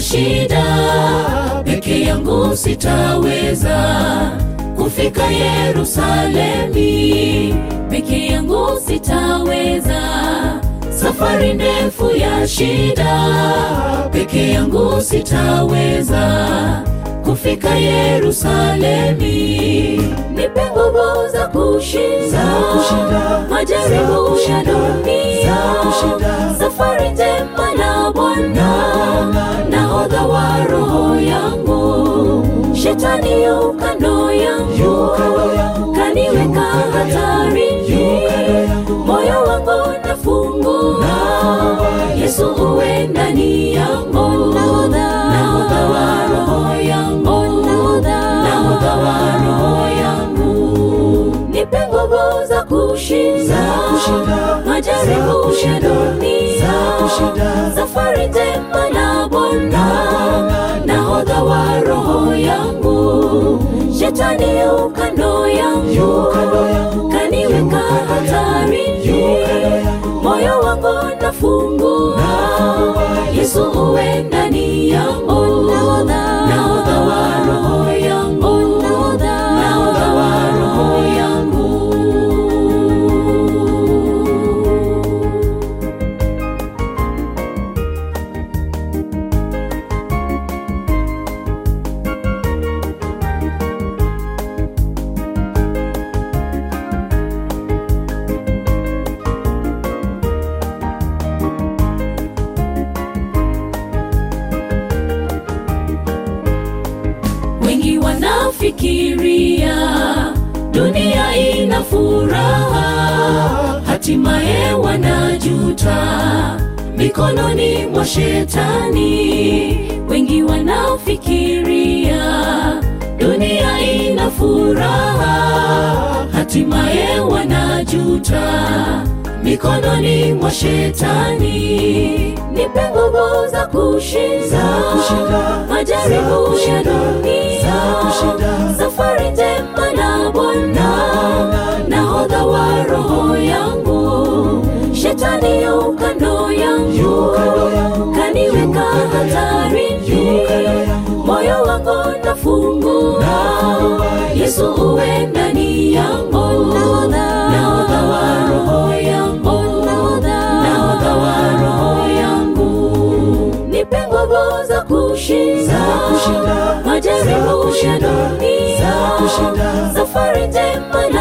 shida, peke yangu sitaweza kufika Yerusalemi, peke yangu sitaweza. Safari ndefu ya shida, peke yangu sitaweza kufika Yerusalemi. Nipe nguvu za kushinda majaribu ya dunia. Safari njema na Bwana, nahodha wa roho yangu. Shetani yu kando yangu, kaniweka hatarini. Moyo wangu nafungua, Yesu uwe ndani yangu. Nahodha wa roho yangu, nahodha wa roho yangu. Nipe nguvu za kushinda majaribu ya dunia. Safari njema na Bwana, nahodha wa roho yangu. Shetani yu kando yangu, kaniweka hatarini. Moyo wangu nafungua, Yesu uwe ndani yangu. Nahodha wa roho yangu, nahodha wa roho yangu. Wengi wanafikiria dunia ina furaha, hatimaye wanajuta mikononi mwa Shetani. Wengi wanafikiria dunia ina furaha, hatimaye wanajuta mikononi mwa Shetani. Nipe nguvu za kushinda majaribu ya dunia. Safari njema na Bwana, nahodha wa roho yangu. Shetani yu kando yangu, kaniweka hatarini. Moyo wangu nafungua, Yesu uwe ndani yangu. Nahodha wa roho yangu, nahodha wa roho yangu. Nipe nguvu za kushinda majaribu ya dunia. Safari njema